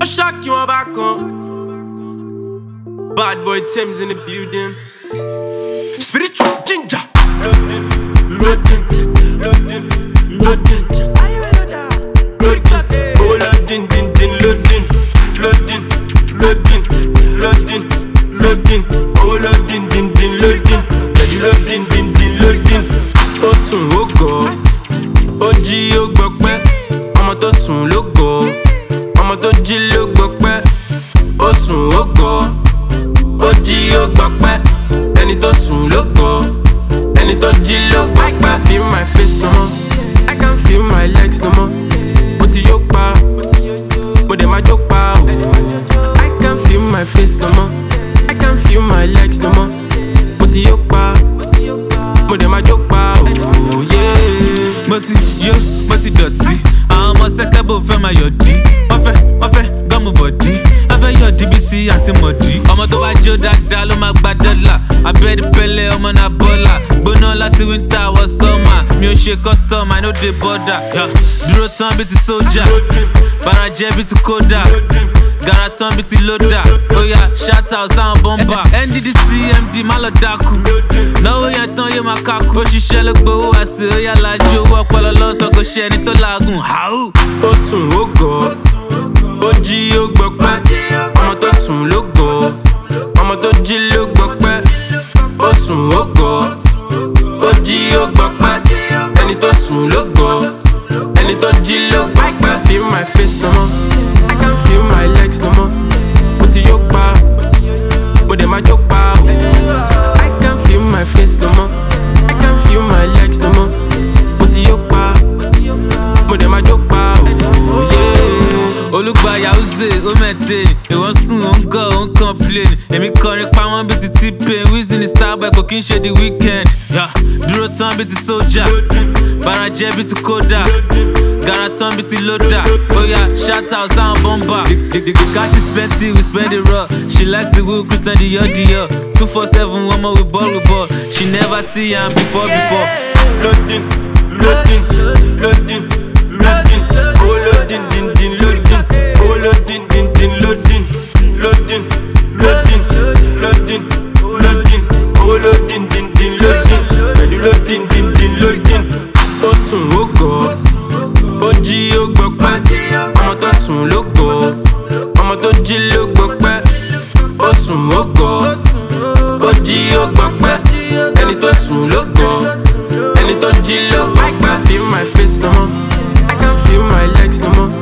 shock you on back on. Bad boy Thames in the building. Spiritual ginger. Loading, loading, loading, loading. Oh, loading, din, din, loading, loading, loading, loading, loading. Oh, loading, din, din, loading. Loading, din, din, loading. Ó sùn ó gọ̀, ó jí ó gbọpẹ́. Ọmọ tó sùn ló gọ̀, ọmọ tó jí ló gbọpẹ́. Ó sùn ó gọ̀, ó jí ó gbọpẹ́. Ẹni tó sùn ló gọ̀, ẹni tó jí ló gbọpẹ́. I can't feel my face no more, I can't feel my legs no more. Mo ti yó pa, mo dẹ̀ máa jó pa o. I can't feel my face no more, I can't feel my legs no more. Mo ti yó pa, mo dẹ̀ máa jó pa o. Mo ti yó, mo ti dọ̀tí. Àwọn ọmọ sẹ́kẹ́bù fẹ́ máa yọ̀dí. Wọ́n fẹ́ gọ́mù bọ̀dí. Wọ́n fẹ́ yọ̀dí bíi ti àti mọ̀dí. Ọmọ tó bá jó dáadáa ló máa gba dọ́là. Abẹ́rẹ́ pẹ́lẹ́ ọmọ náà bọ́là. Gbóná láti wíńtà wọ sọ́mà. Mi ò ṣe custom, I no dey border. Dúró tán bíi ti sójà. Farajẹ́ bíi ti kódà. Gara tán bíi ti lódà. Oya shout out sáwọn bọ́mbà. NDDC MD má lọ dákú. Náwó yẹn tán yóò máa kákú. Ó ṣiṣẹ́ ló gbowó àṣẹ. Oya lajú owó ọpọlọ lọ́sọ̀ kò ṣe ẹni tó làágùn. Ó sùn ó gọ̀, ó jí ó gbọpẹ́. Ọmọ tó sùn ló gọ̀, ọmọ tó jí ló gbọpẹ́. Ó sùn ó gọ̀, ó jí ó gbọpẹ́. Ẹni tó sùn ló gọ̀, ẹni tó jí ló gbọpẹ́. I can't feel my face no more, I can't feel my legs no more. Mo ti yó pa, mo dẹ̀ máa jó pa o. I can't feel my face no more, I can't feel my legs no more. Mo ti yó pa, mo dẹ̀ máa jó pa o. Olùgbà Yahoo ó mẹ́tẹ̀, ìwọ́n sùn ó ń gọ̀ ó ń complain. Èmi kọrin pa wọ́n bíi ti T-Pain, Wizzy ní Starboy kò kí n ṣe the weekend. Dúró tán bíi ti sójà, Farajẹ́ bíi ti kódà. Gara tán bíi ti lódà. Oya shout out sáwọn bọ́mbà. The cash is plenty, we spend it raw. She likes the wheel, Christian Dior. 247, one more we ball. She never see am before. Loading, loading, loading, loading. Oh, loading, din, din, loading. Oh, loading, din, din, loading. Loading, loading, loading, loading. Oh, loading, din, din, loading. Loading, din, din, loading. Ó sùn ó gọ̀, ó jí ó gbọpẹ́. Ọmọ tó sùn ló gọ̀, ọmọ tó jí ló gbọpẹ́. Ó sùn ó gọ̀, ó jí ó gbọpẹ́. Ẹni tó sùn ló gọ̀, ẹni tó jí ló gbọpẹ́. I can't feel my face no more, I can't feel my legs no more.